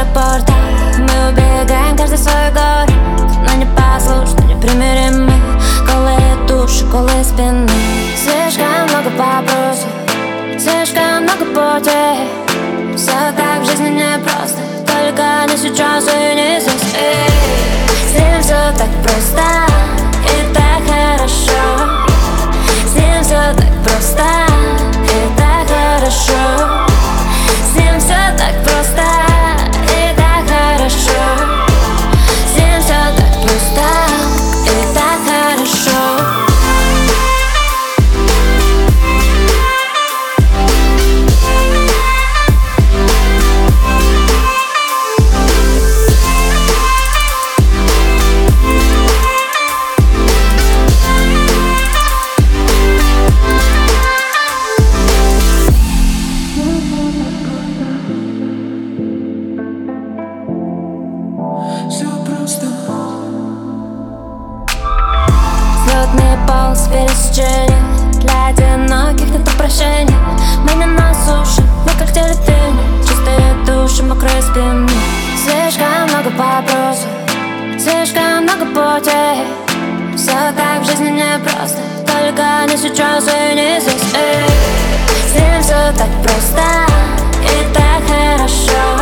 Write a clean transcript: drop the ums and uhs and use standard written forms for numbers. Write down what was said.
порта. Мы убегаем каждый в свой город, но не послушны, непримиримы. Голые души, голые спины. Слишком много вопросов, слишком много путей. Все так в жизни непросто, только не сейчас и не здесь. С ним все так просто и так хорошо. С ним все так просто и так хорошо. С ним все так просто и так хорошо. С ним все так просто и так хорошо. Взлетный полз пересечения для одиноких это прощение. Мы не на суше, мы как дельфины. Чистые души, мокрые спины. Слишком много вопросов, слишком много путей. Все так в жизни непросто, только не сейчас и не здесь. С ним все так просто и так хорошо.